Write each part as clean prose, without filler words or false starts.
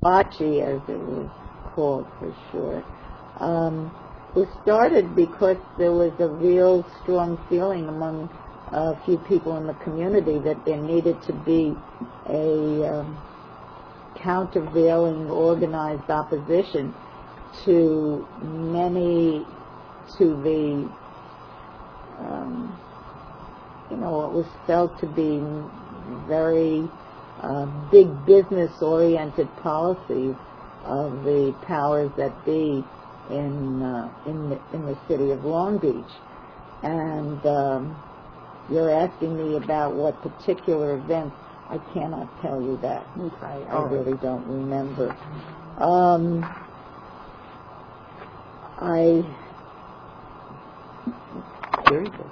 ACHI, as it was called for short, was started because there was a real strong feeling among a few people in the community that there needed to be a countervailing, organized opposition to the what was felt to be very big business-oriented policies of the powers that be in the city of Long Beach. And you're asking me about what particular events. I cannot tell you that. Okay. I really don't remember. Very good.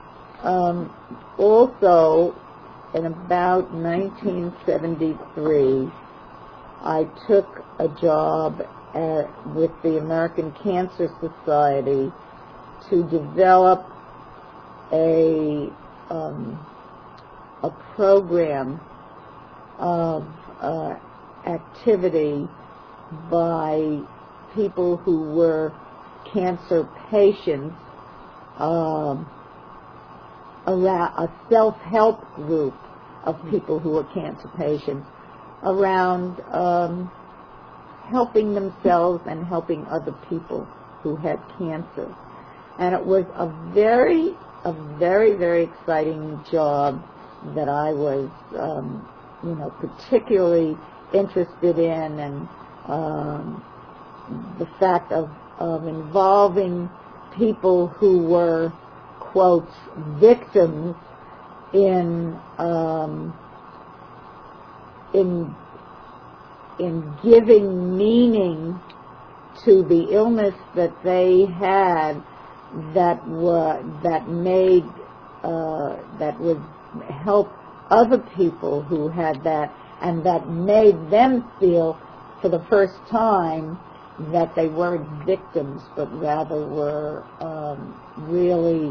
Also, in about 1973, I took a job with the American Cancer Society to develop a program of activity by people who were cancer patients, a self-help group of people who were cancer patients around helping themselves and helping other people who had cancer. And it was a very, very exciting job that I was, particularly interested in, and the fact of involving people who were, quotes, victims in giving meaning to the illness that they had that would help other people who had that, and that made them feel for the first time that they weren't victims, but rather were really,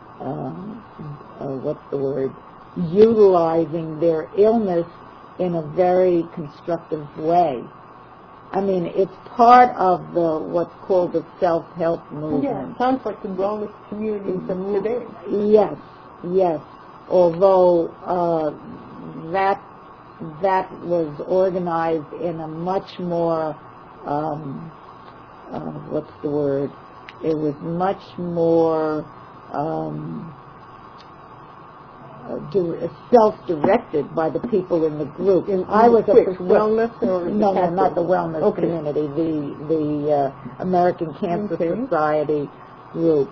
utilizing their illness in a very constructive way. I mean, it's part of what's called the self-help movement. Yeah, it sounds like the wellness communities of today. Yes. Although that was organized in a much more, it was much more self-directed by the people in the group. I was wellness or no, not the wellness community, the American Cancer Society group,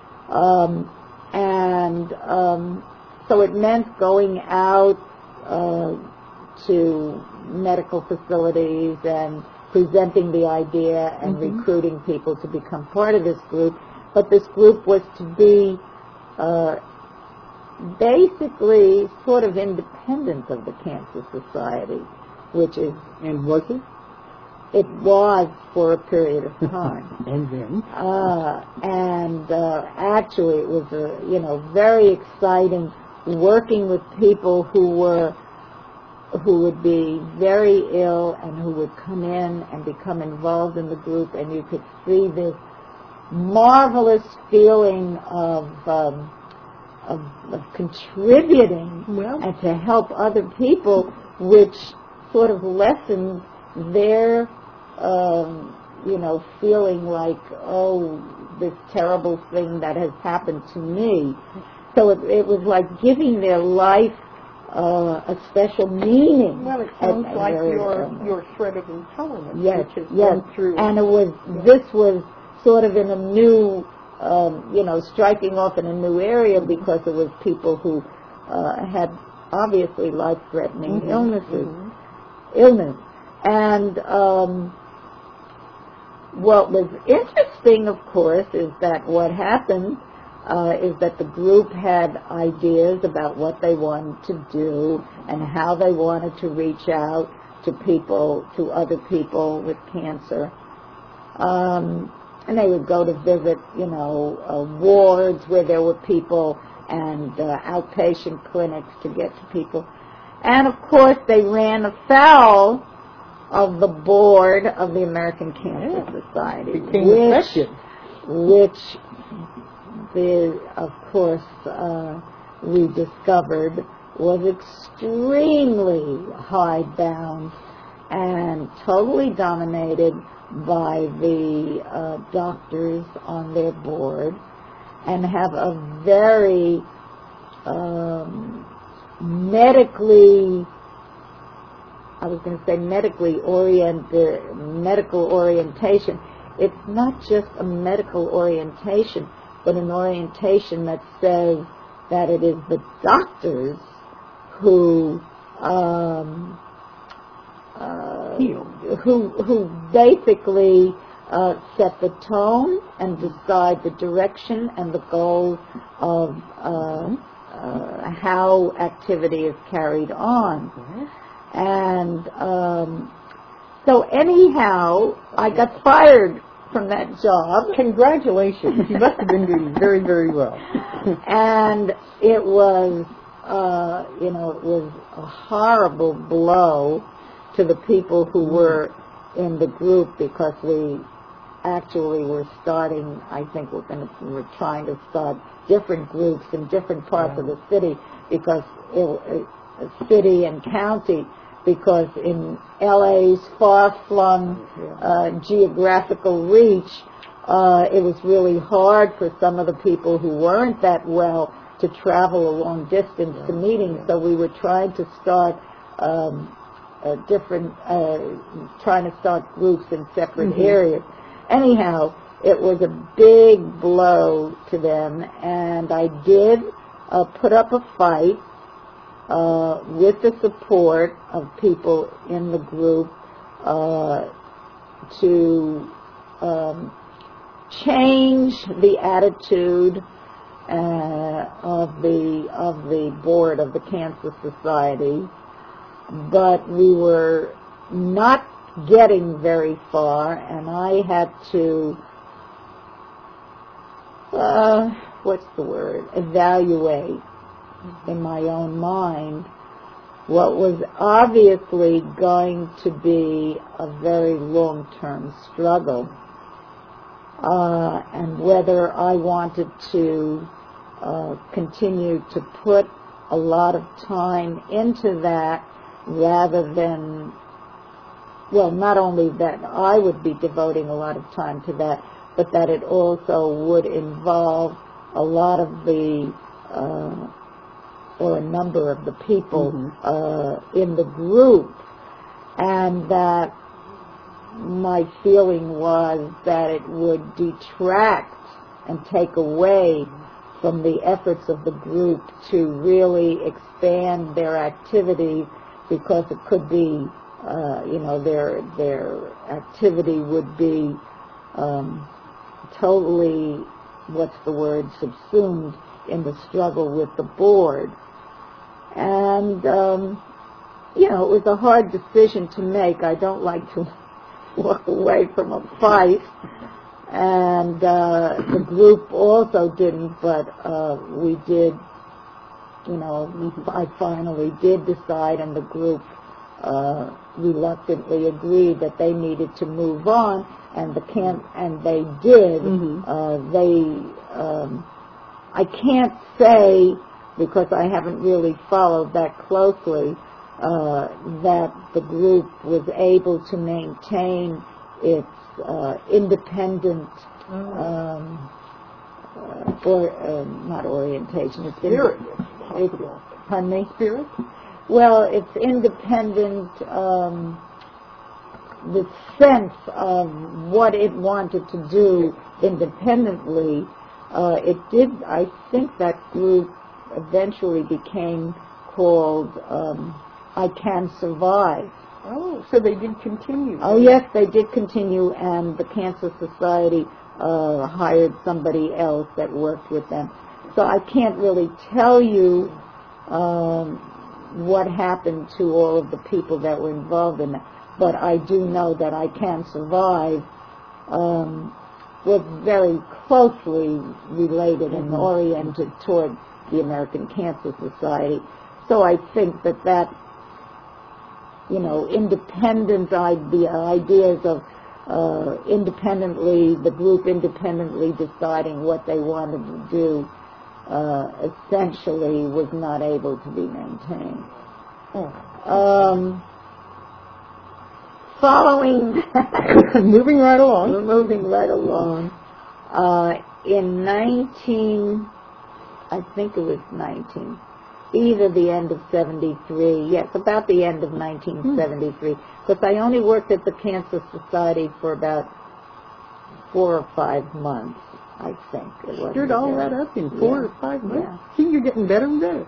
so it meant going out to medical facilities and presenting the idea and recruiting people to become part of this group. But this group was to be basically sort of independent of the Cancer Society, which is... And was it? It was for a period of time. And then? Actually it was very exciting working with people who would be very ill and who would come in and become involved in the group, and you could see this marvelous feeling of contributing and to help other people, which sort of lessened their, feeling like, oh, this terrible thing that has happened to me. So it was like giving their life a special meaning. Well, it sounds like your shred of intelligence. Yes, which has through. And this was sort of in a new, striking off in a new area, because it was people who had obviously life-threatening illness. And what was interesting, of course, is that what happened is that the group had ideas about what they wanted to do and how they wanted to reach out to other people with cancer. And they would go to visit, wards where there were people, and outpatient clinics to get to people. And, of course, they ran afoul of the board of the American Cancer Society, Became effective. which of course, we discovered was extremely hidebound and totally dominated by the doctors on their board, and have a very medical orientation. It's not just a medical orientation, but an orientation that says that it is the doctors who who basically set the tone and decide the direction and the goals of how activity is carried on. And so anyhow, I got fired from that job. Congratulations. You must have been doing very, very well. And it was, it was a horrible blow to the people who were in the group, because we actually were starting, I think we were trying to start different groups in different parts of the city, because city and county, because in LA's far-flung geographical reach, it was really hard for some of the people who weren't that well to travel a long distance to meetings. So we were trying to start trying to start groups in separate areas. Anyhow, it was a big blow to them, and I did put up a fight with the support of people in the group to change the attitude of the board of the Cancer Society, but we were not getting very far, and I had to evaluate in my own mind what was obviously going to be a very long-term struggle, and whether I wanted to continue to put a lot of time into that, rather than, well, not only that I would be devoting a lot of time to that, but that it also would involve a lot of the or a number of the people in the group, and that my feeling was that it would detract and take away from the efforts of the group to really expand their activity, because it could be, their activity would be totally, subsumed in the struggle with the board. And, it was a hard decision to make. I don't like to walk away from a fight, and the group also didn't, but we did, I finally did decide, and the group reluctantly agreed that they needed to move on, and they did. I can't say, because I haven't really followed that closely, that the group was able to maintain its independent not orientation. It's spirit. Pardon me? Spirit? Well, it's independent, the sense of what it wanted to do independently. It did, I think that group eventually became called I Can Survive. Oh, so they did continue. Oh, yes, they did continue, and the Cancer Society hired somebody else that worked with them. So I can't really tell you what happened to all of the people that were involved in that, but I do know that I Can Survive was very closely related and oriented toward the American Cancer Society. So I think that independent ideas of the group independently deciding what they wanted to do, essentially was not able to be maintained. Following moving right along. In either the end of 73, yes, about the end of 1973, because I only worked at the Cancer Society for about 4 or 5 months, I think. Stirred all that up in 4 or 5 months? Yeah. See, you're getting better and better.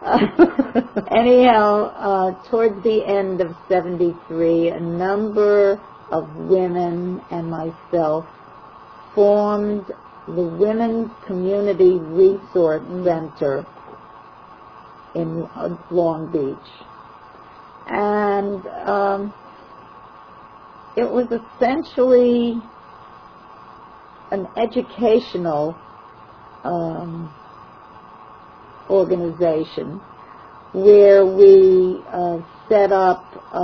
Anyhow, towards the end of 73, a number of women and myself formed the Women's Community Resource Center in Long Beach. And it was essentially an educational organization where we set up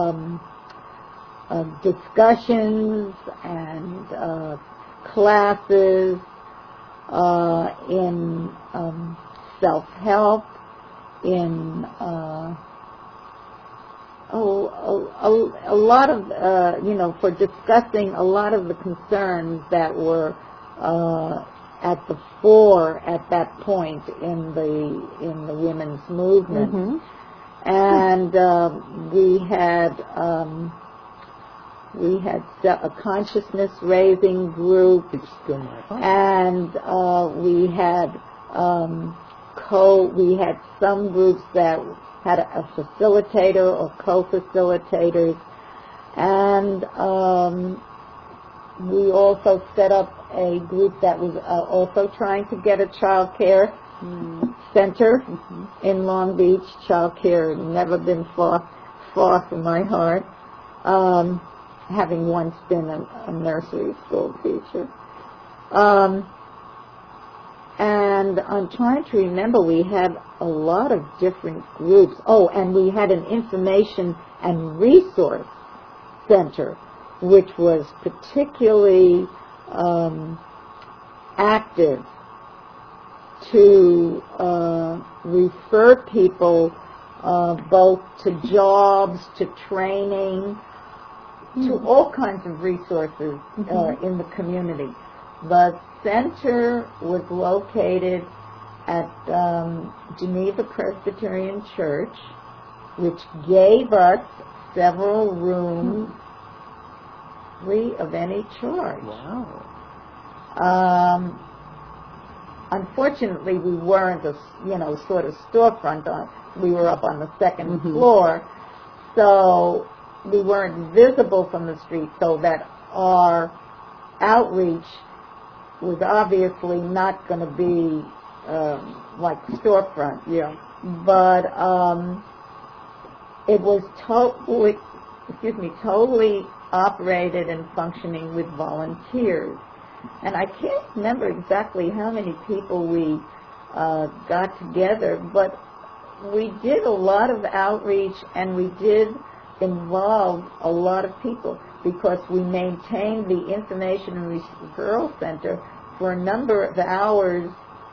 discussions and classes in self-help, in a lot of, for discussing a lot of the concerns that were at the fore at that point in the women's movement. Mm-hmm. And we had a consciousness raising group, and we had some groups that had a facilitator or co-facilitators, and we also set up a group that was also trying to get a child care center in Long Beach. Child care had never been far from my heart, having once been a nursery school teacher. And I'm trying to remember, we had a lot of different groups. Oh, and we had an information and resource center, which was particularly active to refer people both to jobs, to training, to all kinds of resources in the community. The center was located at Geneva Presbyterian Church, which gave us several rooms free of any charge. Wow. Unfortunately, we weren't a sort of storefront. We were up on the second floor, so we weren't visible from the street, so that our outreach was obviously not going to be like storefront. Yeah. But it was totally operated and functioning with volunteers. And I can't remember exactly how many people we got together, but we did a lot of outreach, and we did involve a lot of people, because we maintained the Information and Referral Center for a number of hours,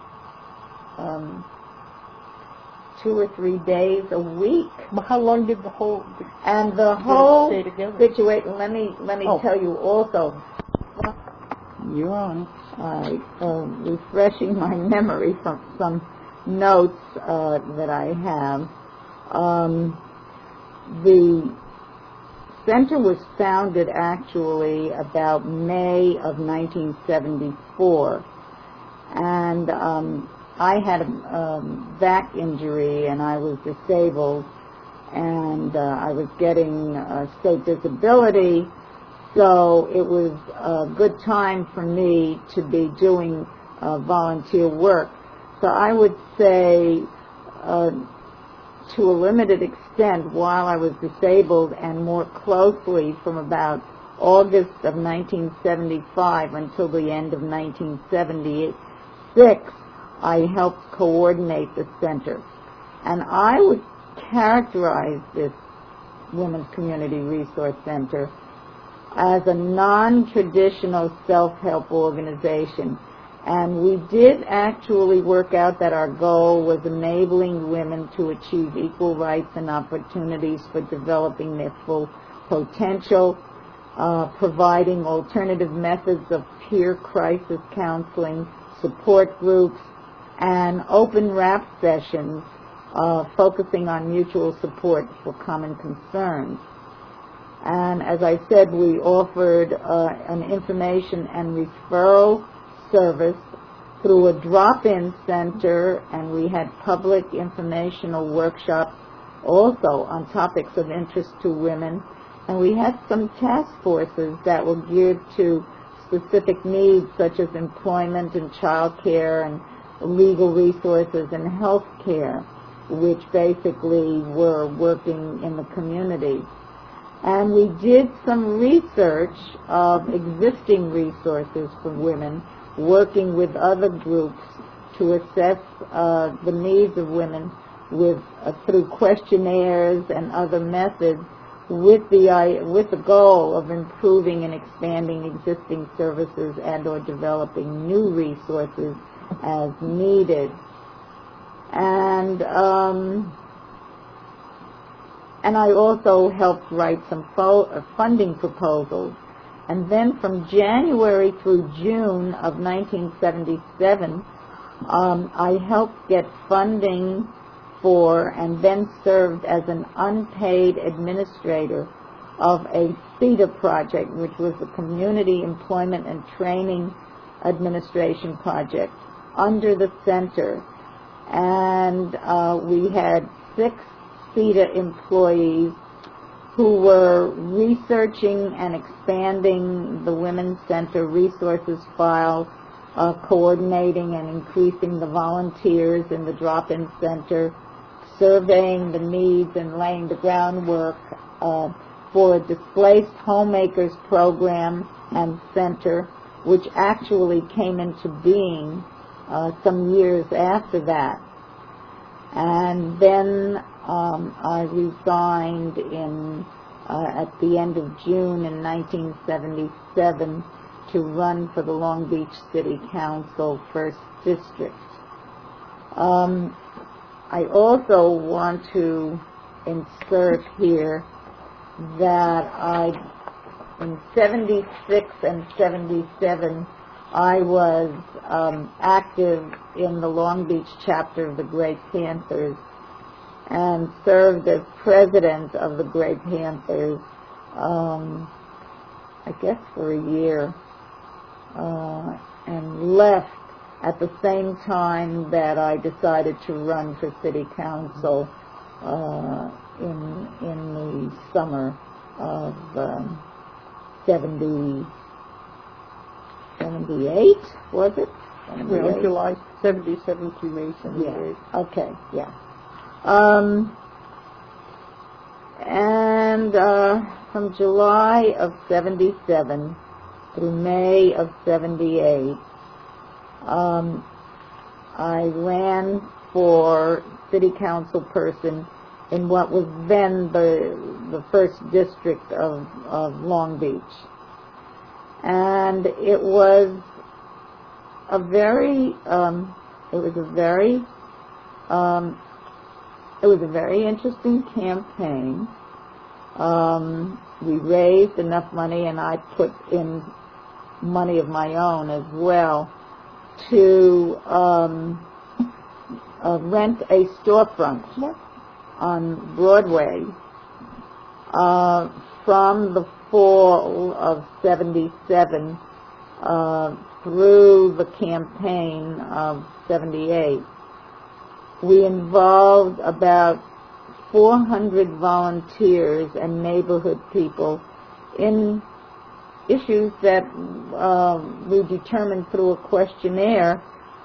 2 or 3 days a week. Well, how long did the whole situation? Let me tell you also. You're on. Refreshing my memory from some notes that I have. The center was founded actually about May of 1974, and I had a back injury, and I was disabled, and I was getting state disability, so it was a good time for me to be doing volunteer work. So I would say, to a limited extent, while I was disabled, and more closely from about August of 1975 until the end of 1976, I helped coordinate the center. And I would characterize this Women's Community Resource Center as a non-traditional self-help organization. And we did actually work out that our goal was enabling women to achieve equal rights and opportunities for developing their full potential, providing alternative methods of peer crisis counseling, support groups, and open rap sessions focusing on mutual support for common concerns. And as I said, we offered an information and referral service through a drop-in center, and we had public informational workshops also on topics of interest to women. And we had some task forces that were geared to specific needs such as employment and child care and legal resources and health care, which basically were working in the community. And we did some research of existing resources for women, working with other groups to assess the needs of women through questionnaires and other methods, with the goal of improving and expanding existing services and or developing new resources as needed. And I also helped write some funding proposals. And then from January through June of 1977, I helped get funding for and then served as an unpaid administrator of a CETA project, which was the Community Employment and Training Administration project under the center. And we had 6 CETA employees who were researching and expanding the Women's Center resources file, coordinating and increasing the volunteers in the drop-in center, surveying the needs and laying the groundwork for a displaced homemakers program and center, which actually came into being some years after that. And then I resigned at the end of June in 1977 to run for the Long Beach City Council 1st District. I also want to insert here that in 76 and 77, I was active in the Long Beach chapter of the Great Panthers and served as president of the Great Panthers, I guess for a year, and left at the same time that I decided to run for city council in the summer of 78, was it? Well, July 77 to May 78. Yeah. Okay, yeah. And from July of 77 through May of 78, I ran for city council person in what was then the 1st district of Long Beach. And it was a very interesting campaign. We raised enough money, and I put in money of my own as well, to rent a storefront on Broadway from the fall of 77 through the campaign of 78. We involved about 400 volunteers and neighborhood people in issues that we determined through a questionnaire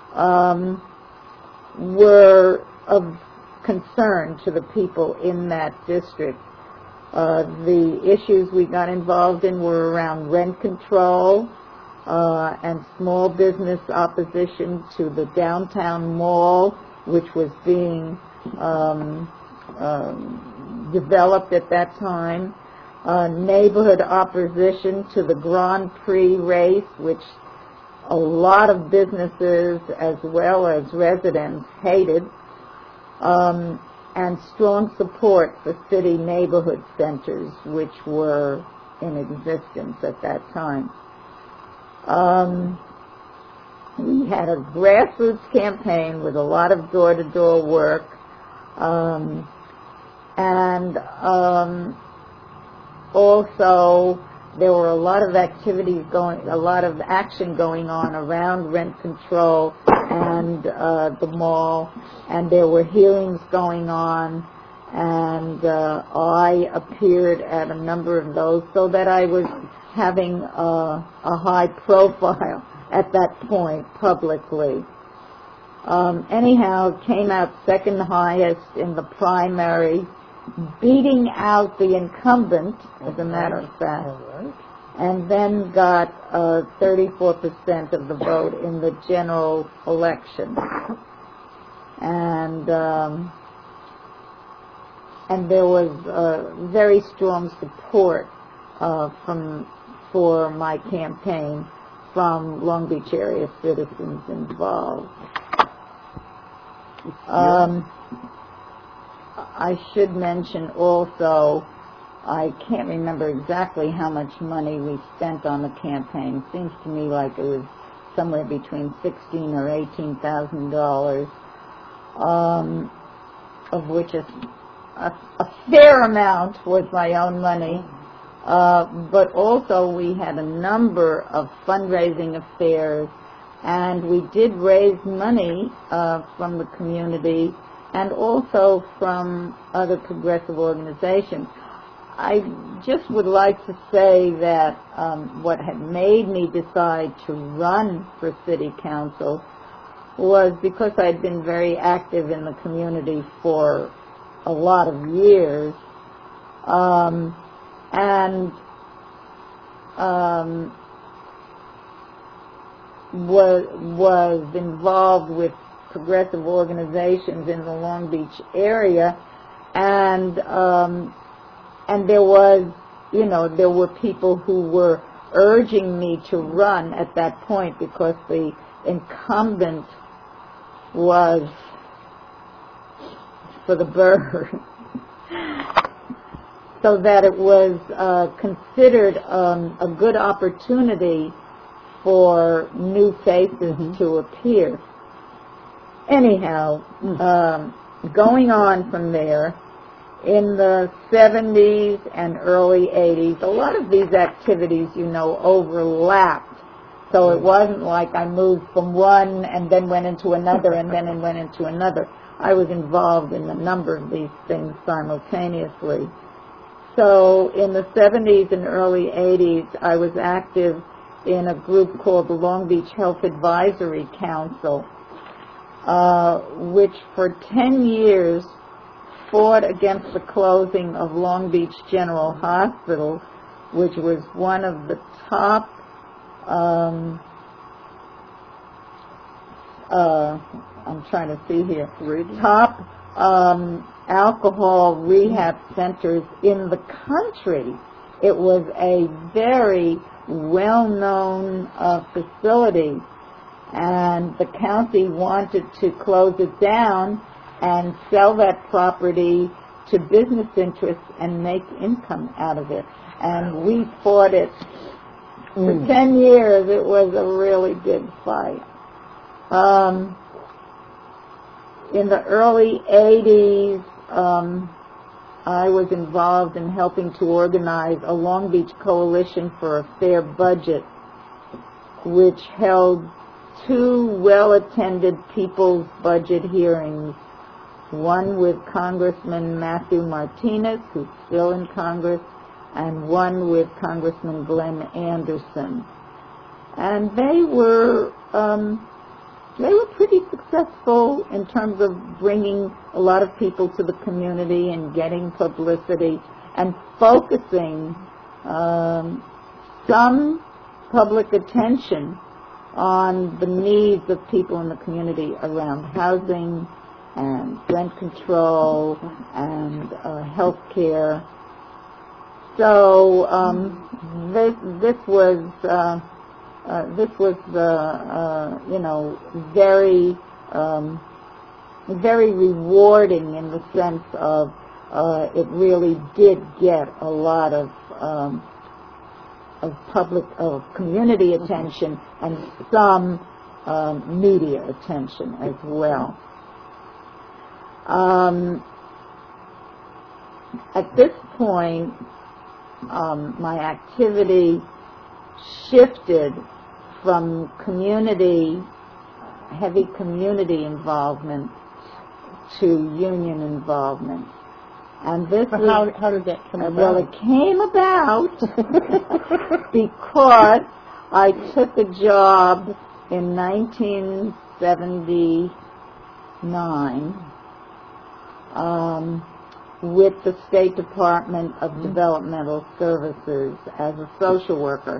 were of concern to the people in that district. The issues we got involved in were around rent control and small business opposition to the downtown mall, which was being developed at that time. Neighborhood opposition to the Grand Prix race, which a lot of businesses as well as residents hated, and strong support for city neighborhood centers, which were in existence at that time. We had a grassroots campaign with a lot of door-to-door work, and also there were a lot of activities a lot of action going on around rent control and the mall, and there were hearings going on, and I appeared at a number of those, so that I was having a high profile at that point publicly. Anyhow, came out second highest in the primary, beating out the incumbent, as a matter of fact, and then got 34% of the vote in the general election. And there was very strong support for my campaign from Long Beach area citizens involved. I should mention also, I can't remember exactly how much money we spent on the campaign. Seems to me like it was somewhere between $16,000 or $18,000, of which a fair amount was my own money. But also we had a number of fundraising affairs, and we did raise money from the community and also from other progressive organizations. I just would like to say that what had made me decide to run for city council was because I'd been very active in the community for a lot of years, and was involved with progressive organizations in the Long Beach area, and there was, there were people who were urging me to run at that point because the incumbent was for the bird. So that it was considered a good opportunity for new faces to appear. Anyhow, going on from there, in the 70s and early 80s, a lot of these activities, overlapped. So it wasn't like I moved from one and then went into another and then went into another. I was involved in a number of these things simultaneously. So in the 70s and early 80s, I was active in a group called the Long Beach Health Advisory Council, which for 10 years fought against the closing of Long Beach General Hospital, which was one of the top I'm trying to see here, top alcohol rehab centers in the country. It was a very well-known facility, and the county wanted to close it down and sell that property to business interests and make income out of it. And we fought it for 10 years. It was a really good fight. In the early 80s, I was involved in helping to organize a Long Beach Coalition for a Fair Budget, which held 2 well-attended people's budget hearings, one with Congressman Matthew Martinez, who's still in Congress, and one with Congressman Glenn Anderson. And they were pretty successful in terms of bringing a lot of people to the community and getting publicity and focusing some public attention on the needs of people in the community around housing, and rent control and health care. So this was very rewarding in the sense of it really did get a lot of community attention and some media attention as well. At this point, my activity shifted from heavy community involvement to union involvement. And this how did that come about? Well, it came about because I took a job in 1979 with the State Department of Developmental Services as a social worker.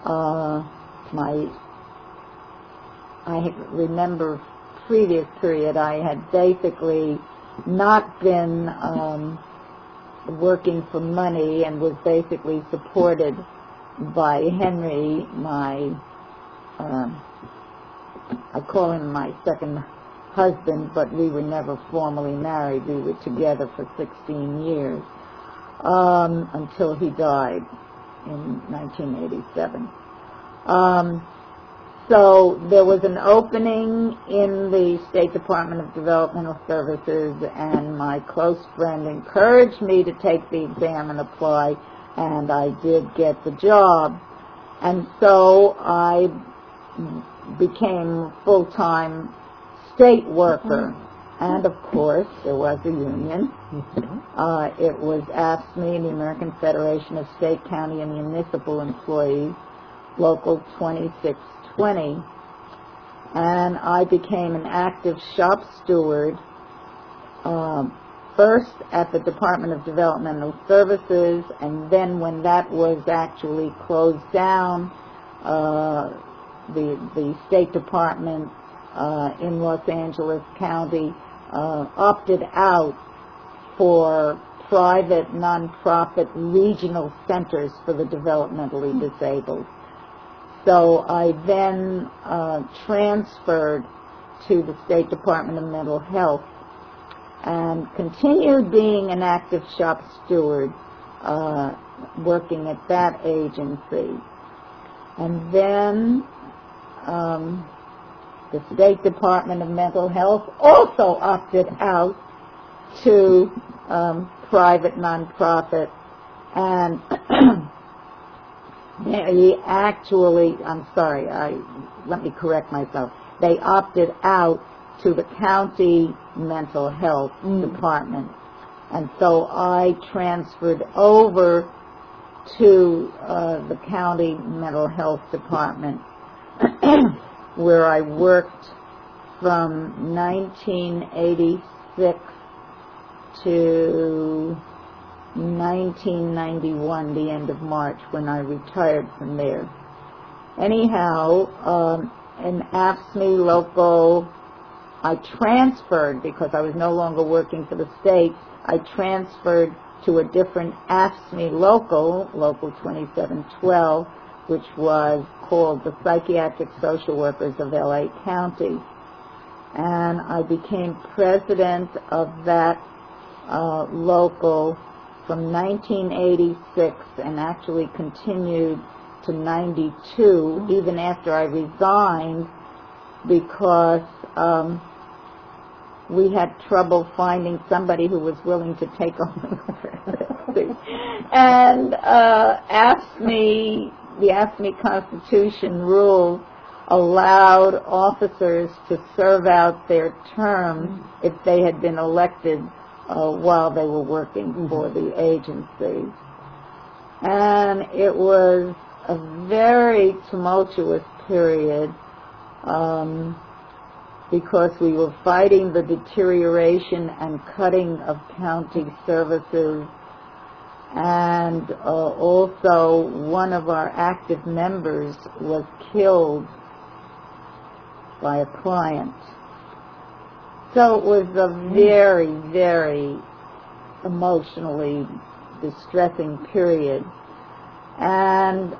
I remember previous period I had basically not been working for money and was basically supported by Henry, I call him my second husband, but we were never formally married. We were together for 16 years until he died in 1987. So there was an opening in the State Department of Developmental Services, and my close friend encouraged me to take the exam and apply, and I did get the job. And so I became a full-time state worker. And, of course, there was a union. It was AFSCME, the American Federation of State, County, and Municipal Employees, Local 2620. And I became an active shop steward, first at the Department of Developmental Services, and then when that was actually closed down, the State Department in Los Angeles County opted out for private, nonprofit regional centers for the developmentally disabled. So I then transferred to the State Department of Mental Health and continued being an active shop steward, working at that agency. And then the State Department of Mental Health also opted out to private nonprofit, and they actually, let me correct myself, they opted out to the county mental health department. And so I transferred over to the county mental health department, where I worked from 1986 to 1991, the end of March, when I retired from there. Anyhow, in AFSCME local, I transferred, because I was no longer working for the state, I transferred to a different AFSCME local, Local 2712, which was called the Psychiatric Social Workers of LA County. And I became president of that local from 1986 and actually continued to 92, even after I resigned, because we had trouble finding somebody who was willing to take over the presidency. And the AFSCME Constitution rules allowed officers to serve out their term if they had been elected while they were working for the agency. And it was a very tumultuous period because we were fighting the deterioration and cutting of county services, and also one of our active members was killed by a client. So it was a very, very emotionally distressing period. And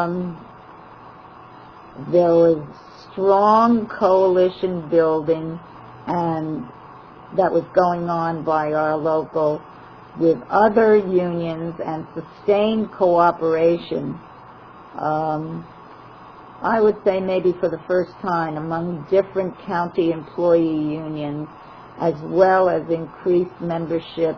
there was strong coalition building and that was going on by our local with other unions and sustained cooperation, I would say maybe for the first time among different county employee unions, as well as increased membership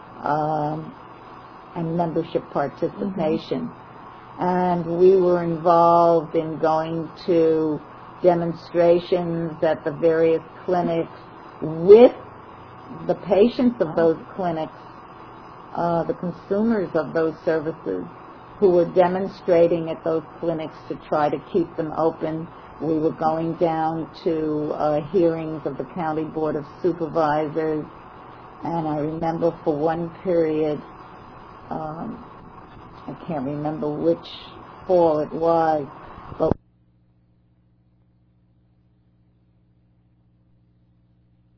and membership participation. And we were involved in going to demonstrations at the various clinics with the patients of those clinics, the consumers of those services, who were demonstrating at those clinics to try to keep them open. We were going down to hearings of the County Board of Supervisors, and I remember for one period, I can't remember which fall it was,